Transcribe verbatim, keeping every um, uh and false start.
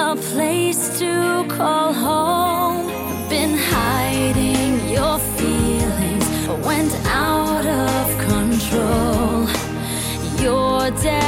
a place to call home. Been hiding your feelings, went out of control. You're dead.